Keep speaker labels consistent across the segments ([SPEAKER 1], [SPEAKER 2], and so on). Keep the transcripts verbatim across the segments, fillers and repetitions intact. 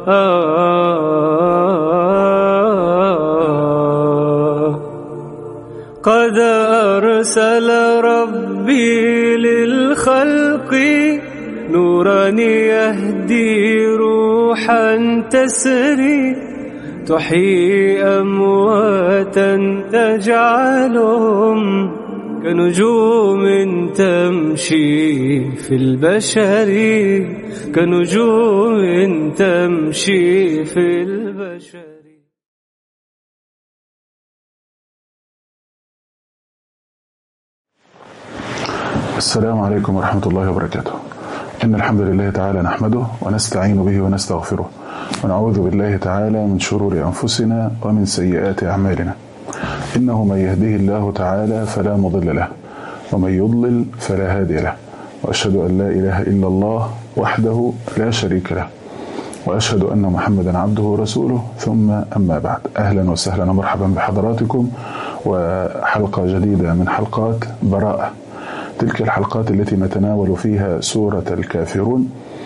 [SPEAKER 1] قد أرسل ربي للخلق نورا يهدي روحا تسري تحيي أمواتا تجعلهم كنجوم تمشي في البشر كنجوم تمشي في البشر.
[SPEAKER 2] السلام عليكم ورحمة الله وبركاته. إن الحمد لله تعالى نحمده ونستعين به ونستغفره ونعوذ بالله تعالى من شرور أنفسنا ومن سيئات أعمالنا. إنه من يهده الله تعالى فلا مضل له ومن يضلل فلا هادي له، وأشهد أن لا إله إلا الله وحده لا شريك له، وأشهد أن محمدا عبده ورسوله. ثم أما بعد، أهلا وسهلا ومرحبا بحضراتكم وحلقة جديدة من حلقات براءة، تلك الحلقات التي نتناول فيها سورة الكافرون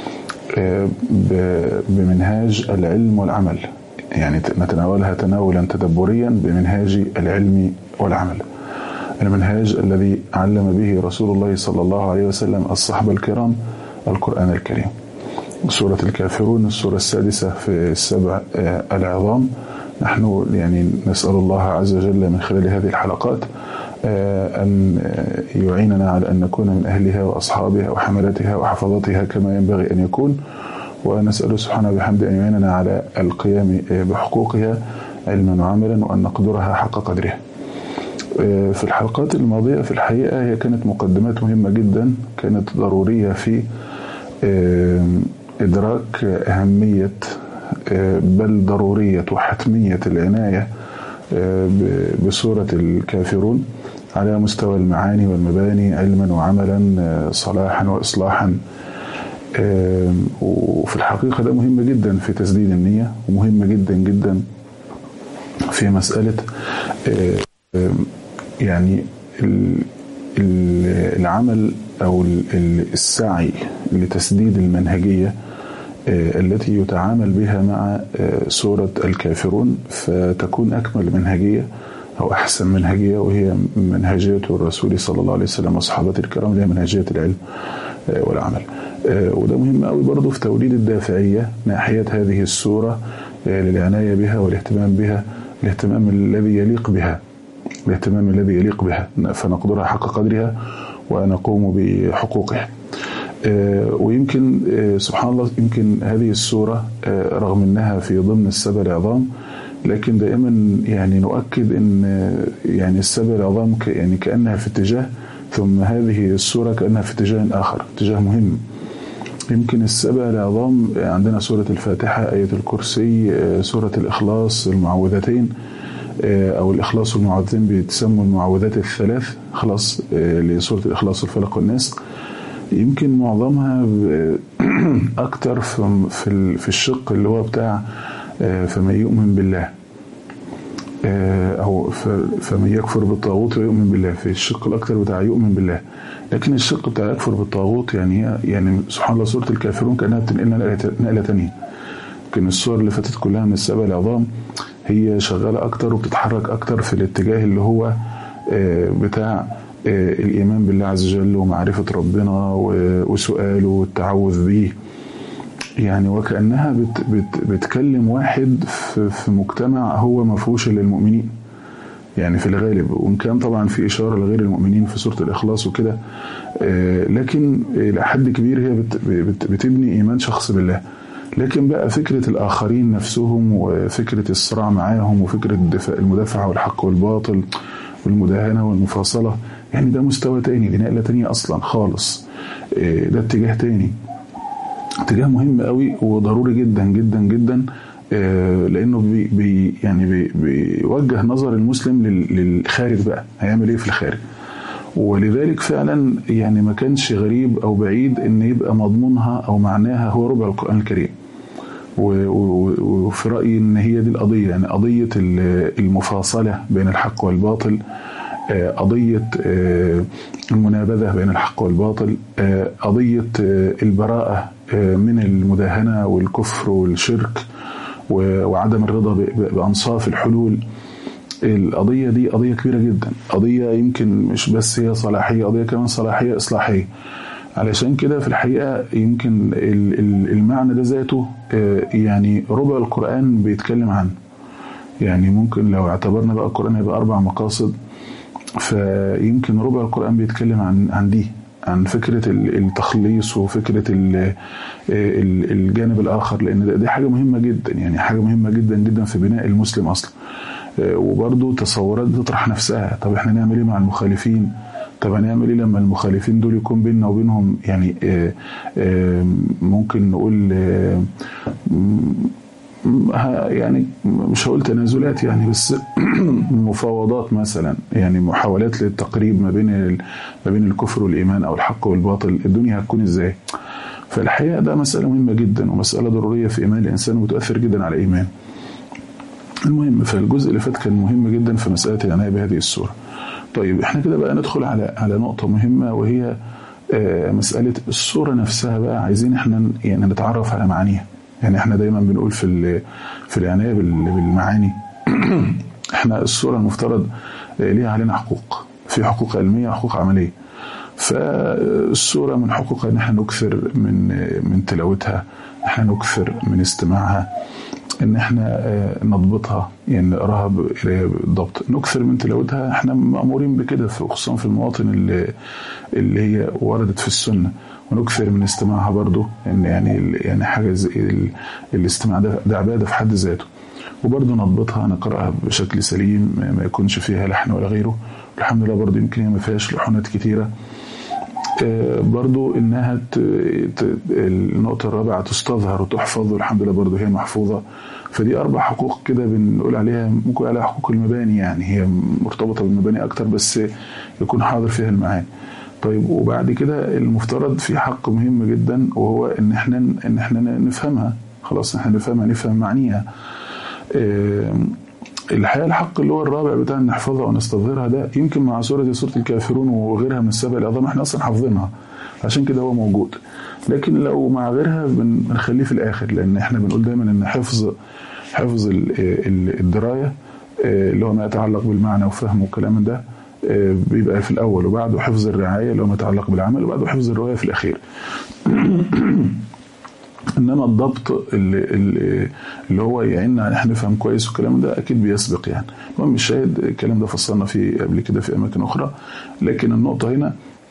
[SPEAKER 2] بمنهاج العلم والعمل، يعني نتناولها تناولا تدبريا بمنهاج العلم والعمل، المنهاج الذي علم به رسول الله صلى الله عليه وسلم الصحابة الكرام القرآن الكريم. سورة الكافرون السورة السادسة في السبع العظام. نحن يعني نسأل الله عز وجل من خلال هذه الحلقات أن يعيننا على أن نكون من أهلها وأصحابها وحملتها وحفظتها كما ينبغي أن يكون، ونسأل سبحانه بحمده أن يعيننا على القيام بحقوقها علما وعملا وأن نقدرها حق قدرها. في الحلقات الماضية في الحقيقة هي كانت مقدمات مهمة جدا، كانت ضرورية في إدراك أهمية بل ضرورية وحتمية العناية بسورة الكافرون على مستوى المعاني والمباني علما وعملا، صلاحا وإصلاحا. وفي الحقيقة ده مهم جدا في تسديد النية، ومهم جدا جدا في مسألة يعني العمل أو السعي لتسديد المنهجية التي يتعامل بها مع سورة الكافرون، فتكون أكمل منهجية أو أحسن منهجية، وهي منهجية الرسول صلى الله عليه وسلم وصحابته الكرام، اللي هي منهجية العلم والعمل. وده مهم قوي برضو في توليد الدافعية ناحية هذه السورة للعناية بها والاهتمام بها، الاهتمام الذي يليق بها الاهتمام الذي يليق بها فنقدرها حق قدرها ونقوم بحقوقها. ويمكن سبحان الله يمكن هذه السورة رغم أنها في ضمن السبع العظام، لكن دائما يعني نؤكد أن يعني السبع العظام يعني كأنها في اتجاه، ثم هذه السورة كأنها في اتجاه آخر، اتجاه مهم. يمكن السبع العظام عندنا سورة الفاتحة، آية الكرسي، سورة الإخلاص، المعوذتين أو الإخلاص والمعوذتين بيتسموا المعوذات الثلاث، خلاص لسورة الإخلاص والفلق والناس. يمكن معظمها أكتر في في الشق اللي هو بتاع فمن يؤمن بالله أو فمن يكفر بالطاغوت ويؤمن بالله، في الشق الأكتر بتاع يؤمن بالله. لكن الشق بتاع يكفر بالطاغوت يعني هي يعني سبحان الله سورة الكافرون كأنها بتنقلنا نقلة تانية. يمكن السور اللي فاتت كلها من السبع العظام هي شغالة أكتر وبتتحرك أكتر في الاتجاه اللي هو بتاع الإيمان بالله عز وجل ومعرفة ربنا وسؤاله والتعوذ به، يعني وكأنها بت بت بتكلم واحد في, في مجتمع هو مفهوش للمؤمنين يعني في الغالب، وإن كان طبعا في إشارة لغير المؤمنين في سورة الإخلاص وكده، لكن لحد كبير هي بت بت بتبني إيمان شخص بالله. لكن بقى فكرة الآخرين نفسهم وفكرة الصراع معاهم وفكرة المدافعة والحق والباطل والمداهنة والمفاصلة، يعني ده مستوى تاني، دي نقلة تانية أصلا خالص، ده اتجاه تاني، اتجاه مهم قوي وضروري جدا جدا جدا، لأنه بي بي يعني بي بيوجه نظر المسلم للخارج بقى هيعمل ايه في الخارج. ولذلك فعلا يعني ما كانش غريب أو بعيد ان يبقى مضمونها أو معناها هو ربع القرآن الكريم. وفي رأيي ان هي دي القضية، يعني قضية المفاصلة بين الحق والباطل، قضية المنابذة بين الحق والباطل، قضية البراءة من المداهنة والكفر والشرك وعدم الرضا بأنصاف الحلول. القضية دي قضية كبيرة جدا، قضية يمكن مش بس هي صلاحية، قضية كمان صلاحية إصلاحية. علشان كده في الحقيقة يمكن المعنى ده ذاته يعني ربع القرآن بيتكلم عنه. يعني ممكن لو اعتبرنا بقى القرآن يبقى أربع مقاصد، فيمكن ربع القرآن بيتكلم عن عن دي، عن فكرة التخليص وفكرة الجانب الآخر، لأن دي حاجة مهمة جدا، يعني حاجة مهمة جدا جدا في بناء المسلم أصلا. وبرضو تصورات بتطرح نفسها، طب احنا نعمل ايه مع المخالفين؟ طب هنعمل ايه لما المخالفين دول يكون بيننا وبينهم يعني آآ آآ ممكن نقول يعني مش هقول تنازلات يعني، بس مفاوضات مثلا، يعني محاولات للتقريب ما بين ما بين الكفر والإيمان أو الحق والباطل. الدنيا هتكون ازاي؟ فالحقيقة ده مسألة مهمة جدا ومسألة ضرورية في إيمان الإنسان وتؤثر جدا على إيمان. المهم فالجزء اللي فات كان مهم جدا في مسألة العناية بهذه السورة. طيب احنا كده بقى ندخل على على نقطة مهمة، وهي مسألة السورة نفسها. بقى عايزين احنا يعني نتعرف على معانيها. يعني احنا دايما بنقول في في العناية بالمعاني احنا السورة المفترض ليها علينا حقوق، في حقوق علمية وحقوق عملية. فالسورة من حقوقها ان احنا نكثر من من تلاوتها، احنا نكثر من استماعها، ان احنا نضبطها، يعني نقراها بالضبط، نكثر من تلاوتها. احنا مأمورين بكده، خصوصا في المواطن اللي اللي هي وردت في السنة. ونكثر من استماعها برضو، ان يعني يعني حاجة زي الاستماع ده, ده عبادة في حد ذاته. وبرضو نضبطها، نقراها بشكل سليم ما يكونش فيها لحن ولا غيره. الحمد لله برضو يمكن هي ما فيهاش لحونات كتيرة. برضو انها النقطة الرابعة تستظهر وتحفظ، والحمد لله برضو هي محفوظة. فدي اربع حقوق كده بنقول عليها، ممكن عليها حقوق المباني، يعني هي مرتبطة بالمباني اكتر بس يكون حاضر فيها المعاني. طيب وبعد كده المفترض في حق مهم جدا، وهو ان احنا ان احنا نفهمها. خلاص احنا نفهمها، نفهم معانيها. الحقيقة الحق اللي هو الرابع بتاع ان نحفظها ونستظهرها، ده يمكن مع سورة زي سورة الكافرون وغيرها من السبع العظام احنا اصلا حافظينها، عشان كده هو موجود. لكن لو مع غيرها بنخليه في الاخر، لان احنا بنقول دايما ان حفظ حفظ الدراية اللي هو ما يتعلق بالمعنى وفهمه والكلام ده بيبقى في الاول، وبعده حفظ الرعاية اللي هو ما يتعلق بالعمل، وبعده حفظ الرواية في الاخير. انما الضبط اللي, اللي هو يعيننا على احنا نفهم كويس والكلام ده اكيد بيسبق. يعني المهم الشاهد الكلام ده فصلنا فيه قبل كده في اماكن اخرى، لكن النقطه هنا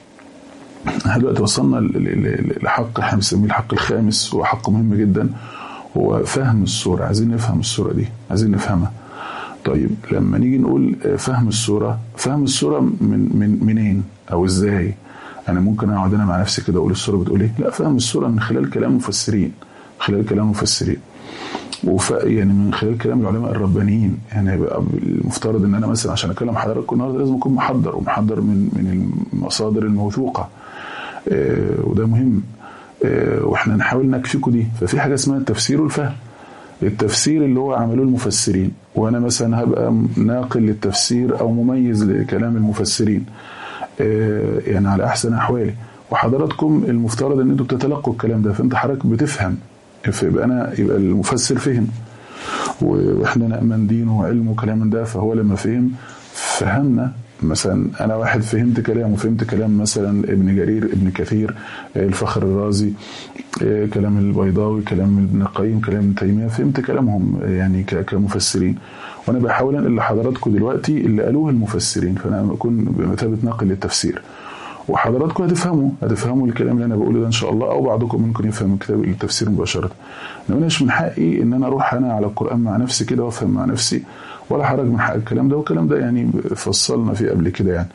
[SPEAKER 2] دلوقتي وصلنا لحق احنا بنسميه الحق الخامس، وهو حق مهم جدا، هو فهم السوره. عايزين نفهم السوره دي، عايزين نفهمها. طيب لما نيجي نقول فهم السوره، فهم السوره من من منين او ازاي؟ أنا ممكن أقعد أنا مع نفسي كده أقول السورة بتقول إيه؟ لا، فهم السورة من خلال كلام مفسرين، خلال كلام مفسرين وف يعني من خلال كلام العلماء الربانيين. يعني بقى المفترض إن أنا مثلا عشان أكلم حضراتكم النهارده لازم أكون محضر ومحضر من من المصادر الموثوقة، آه وده مهم. آه وإحنا نحاول نكفيكم دي. ففي حاجة اسمها التفسير والفهم. التفسير اللي هو عملوه المفسرين، وأنا مثلا هبقى ناقل للتفسير أو مميز لكلام المفسرين يعني على احسن احوالي، وحضراتكم المفترض ان انتوا بتتلقوا الكلام ده، فانت حضرتك بتفهم، فيبقى انا يبقى المفسر فهم، واحنا نأمن دينه وعلمه وكلام من ده. فهو لما فهم فهمنا، مثلا انا واحد فهمت كلام وفهمت كلام مثلا ابن جرير، ابن كثير، الفخر الرازي، كلام البيضاوي، كلام ابن القيم، كلام ابن تيمية، فهمت كلامهم يعني كمفسرين، وانا بحاول انقل لحضراتكم دلوقتي اللي قالوه المفسرين، فانا بكون بمثابه ناقل للتفسير، وحضراتكم هتفهموا هتفهموا الكلام اللي انا بقوله ده ان شاء الله، او بعضكم ممكن يفهم كتاب التفسير مباشره. انا مش من حقي ان انا اروح انا على القران مع نفسي كده وافهم مع نفسي، ولا حرج من حق الكلام ده، والكلام ده يعني فصلنا فيه قبل كده يعني.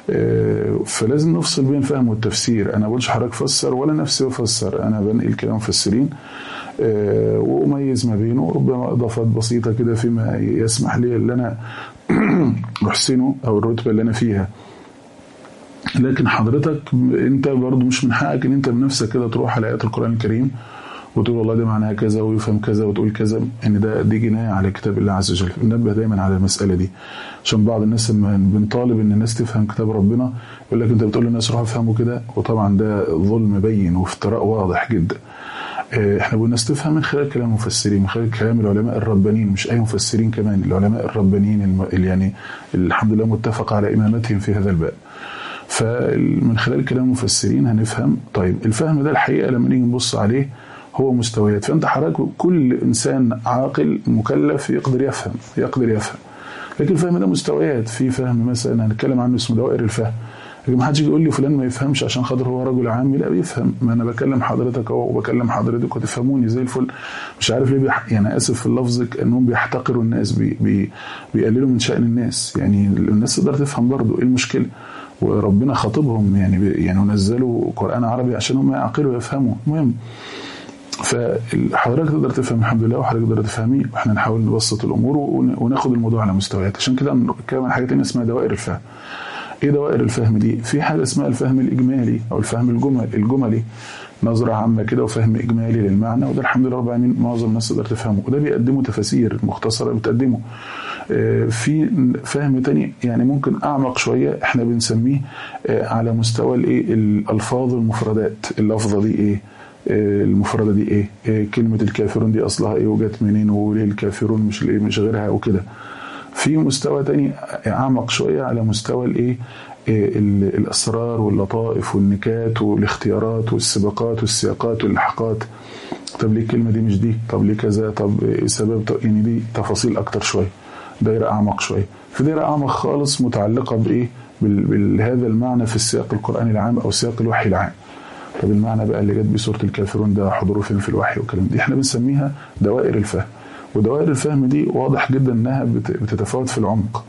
[SPEAKER 2] فلازم نفصل بين الفهم والتفسير. انا بقولش حضرتك فسر ولا نفسي بفسر، انا بنقل كلام مفسرين وأميز ما بينه، ربما إضافات بسيطة كده فيما يسمح لي اللي أنا أحسنه أو الرتبة اللي أنا فيها. لكن حضرتك أنت برضو مش من حقك أن أنت بنفسك كده تروح على آيات القرآن الكريم وتقول والله ده معناها كذا ويفهم كذا وتقول كذا، ان ده دي جنايه على كتاب الله عز وجل. ننبه دايما على المساله دي، عشان بعض الناس لما بنطالب ان الناس تفهم كتاب ربنا يقول لك انت بتقول للناس روحوا افهموا كده، وطبعا ده ظلم بين وافتراء واضح جدا. احنا بنقول الناس تفهم من خلال كلام المفسرين، من خلال كلام العلماء الربانيين، مش اي مفسرين كمان، العلماء الربانيين اللي يعني الحمد لله متفق على امامتهم في هذا الباب. فمن خلال كلام المفسرين هنفهم. طيب الفهم ده الحقيقه لما نيجي نبص عليه هو مستويات. فانت حضرتك كل انسان عاقل مكلف يقدر يفهم يقدر يفهم لكن الفهم ده مستويات. في فهم مثلا هنتكلم عنه اسمه دوائر الفهم، لكن ما حدش يقول لي فلان ما يفهمش عشان خاطر هو رجل عامي، لا بيفهم. ما انا بكلم حضرتك اهو وبكلم حضرتك وتفهموني زي الفل. مش عارف ليه بيح... يعني اسف في اللفظ انهم بيحتقروا الناس، بي... بي... بيقللوا من شأن الناس. يعني الناس تقدر تفهم برضه، ايه المشكله؟ وربنا خاطبهم يعني ب... يعني ونزلوا قرآن عربي عشان هم يعقلوا ويفهموا. المهم فحضرتك تقدر تفهم الحمد لله، وحضرتك تقدر تفهمي، واحنا نحاول نبسط الامور وناخد الموضوع على مستويات. عشان كده بنتكلم عن حاجه ثانيه اسمها دوائر الفهم. ايه دوائر الفهم دي؟ في حاجه اسمها الفهم الاجمالي او الفهم الجمل الجملي، نظره عامه كده وفهم اجمالي للمعنى، وده الحمد لله رب العالمين معظم الناس تقدر تفهمه، وده بيقدمه تفاسير مختصره بتقدمه. في فهم تاني يعني ممكن اعمق شويه، احنا بنسميه على مستوى الايه الالفاظ والمفردات. اللفظه دي ايه؟ المفردة دي ايه؟ إيه كلمة الكافرون دي اصلها ايه وجت منين وليه الكافرون مش الايه مش غيرها وكده. في مستوى تاني اعمق شوية على مستوى الايه الاسرار واللطائف والنكات والاختيارات والسباقات والسياقات واللحقات. طب ليه الكلمة دي مش دي؟ طب ليه كذا؟ طب إيه سبب؟ يعني دي تفاصيل اكتر شوية، دايرة اعمق شوية. في دايرة اعمق خالص متعلقة بايه؟ بهذا المعنى في السياق القرآني العام او سياق الوحي العام. طب المعنى بقى اللي جت بسورة الكافرون ده حضوره فين في الوحي والكلام دي؟ احنا بنسميها دوائر الفهم. ودوائر الفهم دي واضح جدا انها بتتفاوت في العمق.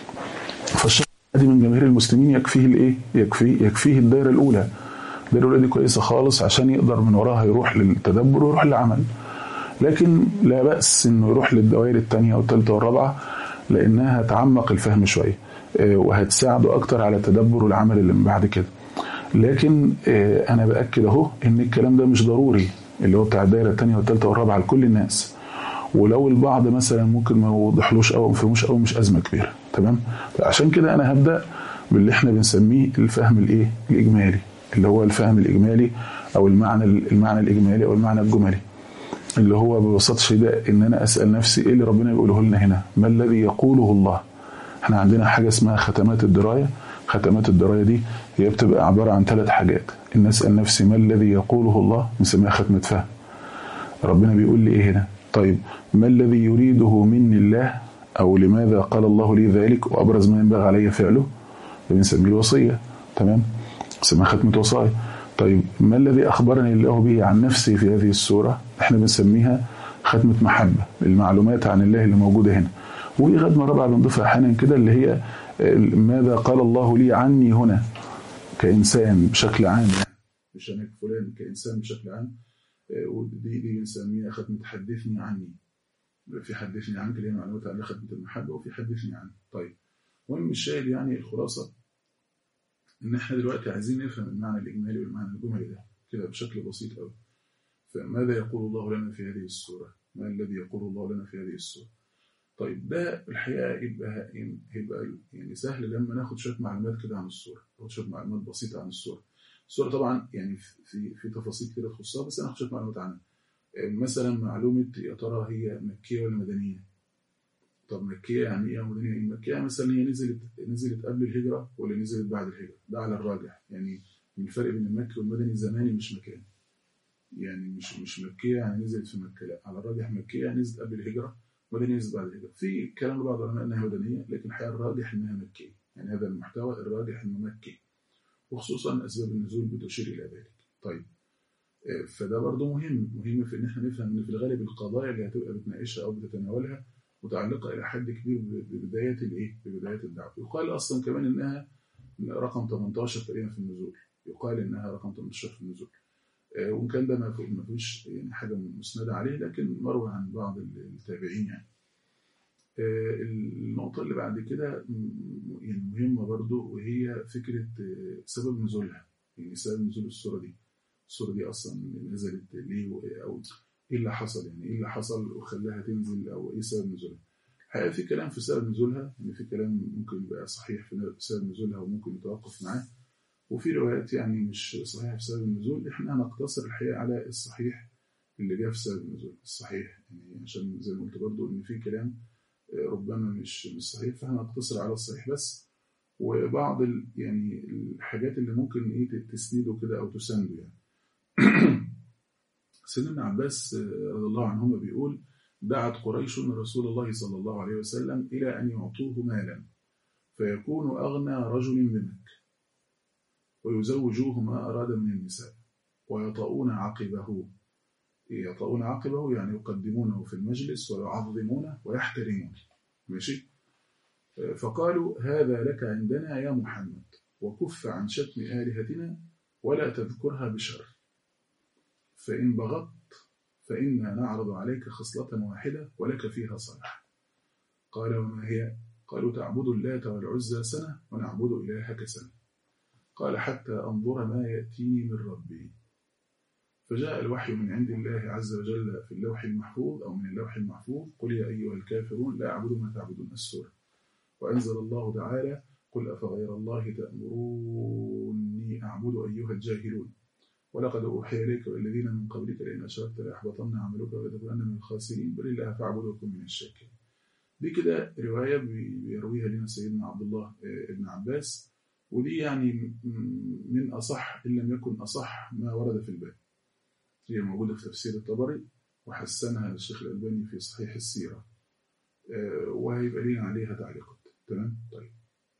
[SPEAKER 2] فالشخص دي من جماهير المسلمين يكفيه الايه؟ يكفيه يكفيه الدائره الاولى. الدائره الاولى دي كويسه خالص عشان يقدر من وراها يروح للتدبر ويروح للعمل. لكن لا بأس انه يروح للدوائر الثانيه والثالثه والرابعه، لانها هتعمق الفهم شويه وهتساعده اكتر على التدبر والعمل اللي من بعد كده. لكن انا باكد اهو ان الكلام ده مش ضروري، اللي هو بتاع الدائره الثانيه والثالثه والرابعه لكل الناس. ولو البعض مثلا ممكن ما يوضحلوش او ما يفهموش او مش ازمه كبيره. تمام؟ عشان كده انا هبدا باللي احنا بنسميه الفهم الايه الاجمالي، اللي هو الفهم الاجمالي او المعنى المعنى الاجمالي او المعنى الجملي، اللي هو ببساطه شديده ان انا اسال نفسي ايه اللي ربنا بيقوله لنا هنا؟ ما الذي يقوله الله؟ احنا عندنا حاجه اسمها ختمات الدرايه. ختمات الدرايه دي هي بتبقى عباره عن ثلاث حاجات. ان اسال نفسي ما الذي يقوله الله، نسميها ختمه فهم. ربنا بيقول لي ايه هنا؟ طيب ما الذي يريده مني الله، او لماذا قال الله لي ذلك وابرز ما ينبغي علي فعله؟ بنسميه الوصيه. تمام؟ نسميها ختمه وصايا. طيب ما الذي اخبرني الله به عن نفسي في هذه السوره؟ احنا بنسميها ختمه محبه، المعلومات عن الله اللي موجوده هنا. وفي ختمه رابعه بنضيفها احيانا كده اللي هي ماذا قال الله لي عني هنا كإنسان بشكل عام، يعني مش أنا فلان، كإنسان بشكل عام. ودي دي بنسميها ختمة حدثني عني. في حدثني عنك اللي هي معلومات عن ختمة المحبة، وفي حدثني عني. طيب المهم الشاهد يعني الخلاصة إن إحنا دلوقتي عايزين نفهم المعنى الإجمالي والمعنى الجملي ده كده بشكل بسيط أوي. فماذا يقول الله لنا في هذه السورة؟ ما الذي يقول الله لنا في هذه السورة؟ طيب ده الحقيقة يبقى يبقى يعني سهل لما ناخد شوية معلومات كده عن السورة، ناخد شوية معلومات بسيطة عن السورة. السورة طبعا يعني في في تفاصيل كده تخصها، بس أنا هاخد شوية معلومات عنها. مثلا معلومة يا ترى هي مكية ولا مدنية؟ طب مكية يعني إيه ومدنية؟ المكية مثلا هي نزلت نزلت قبل الهجرة ولا نزلت بعد الهجرة؟ ده على الراجح. يعني الفرق بين المكي والمدني زماني مش مكاني. يعني مش مش مكية يعني نزلت في مكة، لا، على الراجح مكية يعني نزلت قبل الهجرة، مدنية نزلت بعد الهجرة. في كلام لبعض العلماء انها مدنية، لكن الحقيقة الراجح انها مكية. يعني هذا المحتوى الراجح انه مكي، وخصوصا اسباب النزول بتشير الى ذلك. طيب فده برضه مهم مهم في ان احنا نفهم ان في الغالب القضايا اللي هتبقى بتناقشها او بتتناولها متعلقة الى حد كبير ببداية الايه ببداية الدعوة. يقال اصلا كمان انها رقم ثمانية عشر تقريبا في النزول، يقال انها رقم ثمانية عشر في النزول. وإن كان ده ما فيش يعني حاجة مسندة عليه، لكن مروي عن بعض التابعين يعني. النقطة اللي بعد كده يعني مهمة برضو، وهي فكرة سبب نزولها. يعني سبب نزول السورة دي. السورة دي أصلا نزلت ليه، أو إيه اللي حصل، يعني إيه اللي حصل وخلاها تنزل، أو إيه سبب نزولها. الحقيقة في كلام في سبب نزولها، يعني في كلام ممكن يبقى صحيح في سبب نزولها وممكن يتوقف معاه، وفي روايات يعني مش صحيحة في سبب النزول. إحنا هنقتصر الحقيقة على الصحيح اللي جاء في سبب النزول الصحيح، يعني عشان زي ما قلت برضو إن في كلام ربما مش مش صحيح، فهنقتصر على الصحيح بس، وبعض ال يعني الحاجات اللي ممكن إيه تسنده كده أو تسنده يعني. سيدنا ابن عباس رضي الله عنهما بيقول: دعت قريش رسول الله صلى الله عليه وسلم إلى أن يعطوه مالا فيكون أغنى رجل بمكة، ويزوجوه ما أراد من النساء، ويطؤون عقبه. يطؤون عقبه يعني يقدمونه في المجلس ويعظمونه ويحترمونه. ماشي. فقالوا: هذا لك عندنا يا محمد، وكف عن شتم آلهتنا ولا تذكرها بشر، فإن بغضت فإنا نعرض عليك خصلة واحدة ولك فيها صلاح. قال: وما هي؟ قالوا: تعبد اللات والعزى سنة ونعبد إلهك سنة. قال: حتى أنظر ما يأتيني من ربي. فجاء الوحي من عند الله عز وجل في اللوح المحفوظ أو من اللوح المحفوظ: قل يا أيها الكافرون لا أعبد ما تعبدون، السورة. وأنزل الله تعالى: قل أفغير الله تأمروني أعبد أيها الجاهلون، ولقد أوحي إليك والذين من قبلك لئن أشركت ليحبطن عملك ولتكونن من الخاسرين، بل الله فاعبد وكن من الشاكرين. دي كده رواية بيرويها لنا سيدنا عبد الله ابن عباس، ودي يعني من أصح إن لم يكن أصح ما ورد في الباب. هي موجودة في تفسير الطبري وحسنها الشيخ الألباني في صحيح السيرة، وهيبقى لنا عليها تعليقات. تمام. طيب.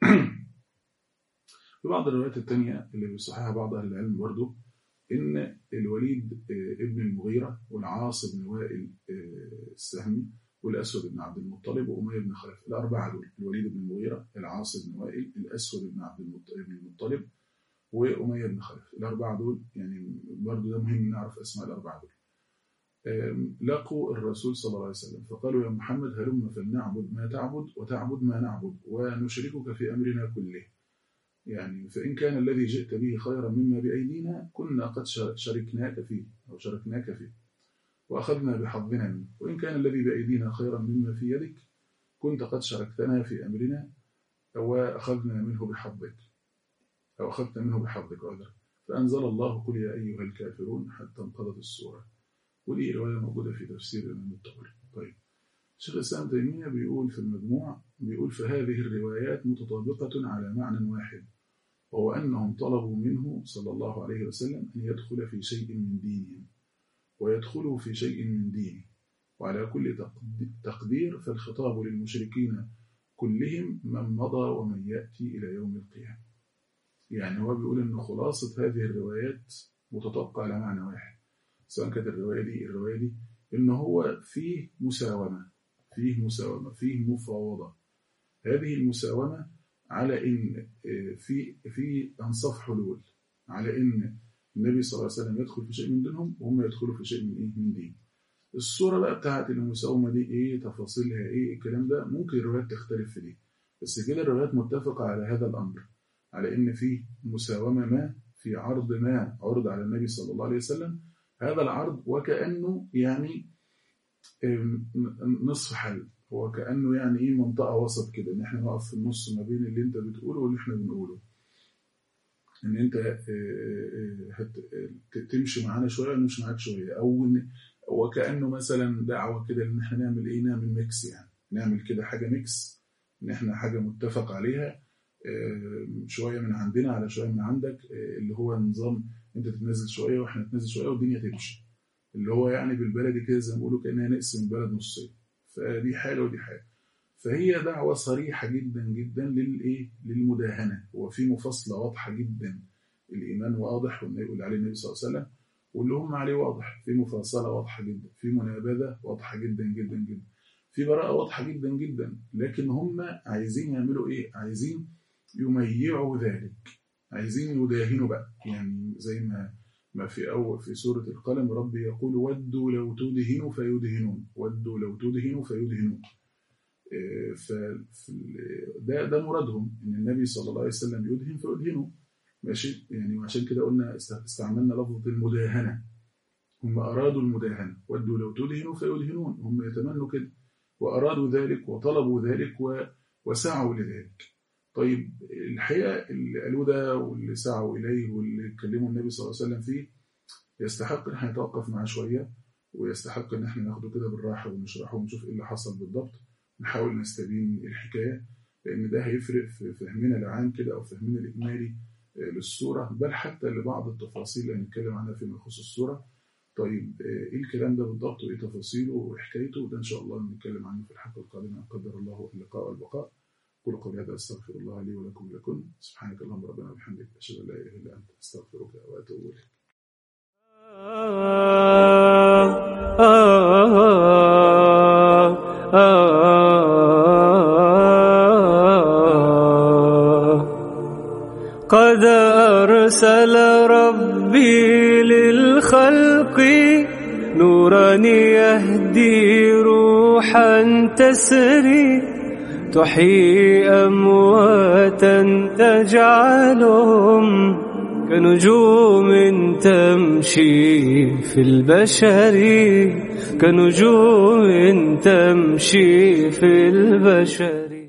[SPEAKER 2] في بعض الروايات التانية اللي بيصححها بعض أهل العلم برضو إن الوليد ابن المغيرة والعاص بن وائل السهمي والأسود بن عبد المطلب وأمية بن خلف، الأربعة دول: الوليد بن المغيرة، العاص بن وائل، الأسود بن عبد المطلب، وأمية بن خلف. الأربعة دول يعني برضو ده مهم نعرف أسماء الأربعة دول. لقوا الرسول صلى الله عليه وسلم فقالوا: يا محمد هلم فلنعبد ما تعبد وتعبد ما نعبد ونشركك في أمرنا كله، يعني فإن كان الذي جئت به خيرا مما بأيدينا كنا قد شاركناك فيه أو شاركناك فيه وأخذنا بحظنا منه، وإن كان الذي بأيدينا خيرا مما في يدك كنت قد شاركتنا في أمرنا وأخذنا منه بحظك أو أخذت منه بحظك عذرا. فأنزل الله: قل يا أيها الكافرون حتى انقضت السورة. ودي رواية موجودة في تفسير الإمام الطبري. طيب. شيخ الإسلام تيمية بيقول في المجموع، بيقول: فهذه الروايات متطابقة على معنى واحد، وهو أنهم طلبوا منه صلى الله عليه وسلم أن يدخل في شيء من دينهم ويدخلوا في شيء من دينه، وعلى كل تقدير فالخطاب للمشركين كلهم من مضى ومن يأتي إلى يوم القيامة. يعني هو بيقول أن خلاصة هذه الروايات متطابقة على معنى واحد، سواء كانت الرواية دي الرواية دي إن هو فيه مساومة، فيه مساومة فيه مفاوضة. هذه المساومة على إن في في أنصاف حلول، على إن النبي صلى الله عليه وسلم يدخل في شيء من دينهم وهم يدخلوا في شيء من إيه من دين. الصورة بقى بتاعت المساومة دي إيه تفاصيلها، إيه الكلام ده، ممكن الروايات تختلف في دي، بس كده الروايات متفقة على هذا الأمر، على إن في مساومة ما في عرض ما عرض على النبي صلى الله عليه وسلم. هذا العرض وكأنه يعني نصف حل، هو كأنه يعني إيه منطقة وسط كده، إن إحنا نقف في النص ما بين اللي أنت بتقوله واللي إحنا بنقوله، إن أنت تمشي معانا شوية ونمشي معاك شوية، أو إن وكأنه مثلا دعوة كده إن إحنا نعمل إيه، نعمل ميكس، يعني نعمل كده حاجة ميكس، إن إحنا حاجة متفق عليها، شوية من عندنا على شوية من عندك، اللي هو نظام أنت تتنزل شوية وإحنا نتنزل شوية والدنيا تمشي، اللي هو يعني بالبلدي كده زي ما بيقولوا كأنها نقسم البلد نصين. فدي حاجة ودي حاجة. فهي دعوة صريحة جدا جدا للإيه للمداهنة، وفي مفاصلة واضحة جدا، الإيمان واضح والنبي يقول عليه النبي صلى الله عليه وسلم واللي هم عليه واضح، في مفاصلة واضحة جدا، في منابذة واضحة جدا جدا جدا، في براءة واضحة جدا جدا، لكن هم عايزين يعملوا إيه؟ عايزين يميعوا ذلك، عايزين يداهنوا بقى، يعني زي ما ما في أول في سورة القلم ربي يقول: ودوا لو تدهنوا فيدهنون، ودوا لو تدهنوا فيدهنون. فده ده مرادهم، إن النبي صلى الله عليه وسلم يدهن فيدهنوا، ماشي يعني. وعشان كده قلنا استعملنا لفظة المداهنة. هم أرادوا المداهنة، ودوا لو تدهنوا فيدهنون، هم يتمنوا كده وأرادوا ذلك وطلبوا ذلك وسعوا لذلك. طيب الحقيقة اللي قالوا ده واللي سعوا إليه واللي كلموا النبي صلى الله عليه وسلم فيه يستحق ان احنا نتوقف معاه شوية، ويستحق ان احنا ناخده كده بالراحة ونشرحه ونشوف ايه اللي حصل بالضبط، نحاول نستبين الحكاية، لأن ده هيفرق في فهمنا العام كده أو فهمنا الإجمالي للصورة، بل حتى لبعض التفاصيل اللي هنتكلم عنها فيما يخص الصورة. طيب ايه الكلام ده بالضبط وايه تفاصيله وحكايته؟ ده ان شاء الله نتكلم عنه في الحلقة القادمة، قدر الله اللقاء والبقاء. قل قولي هذا استغفر الله لي ولكم ولكم. سبحانك اللهم ربنا وبحمدك، اشهد ان لا اله الا انت، استغفرك واتوب اليك.
[SPEAKER 1] قد أرسل ربي للخلق نورا يهدي روحا تسري، تحيي أمواتا تجعلهم كنجوم تمشي في البشر، كنجوم تمشي في البشر.